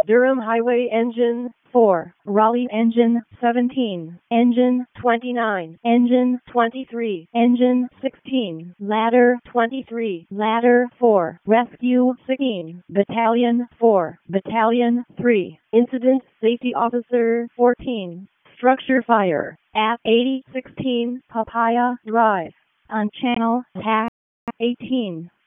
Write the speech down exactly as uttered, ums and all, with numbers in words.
Durham Highway Engine four, Raleigh Engine seventeen, Engine twenty-nine, Engine twenty-three, Engine sixteen, Ladder twenty-three, Ladder four, Rescue sixteen, Battalion four, Battalion three, Incident Safety Officer fourteen, Structure Fire at eighty sixteen Papaya Drive on Channel eighteen.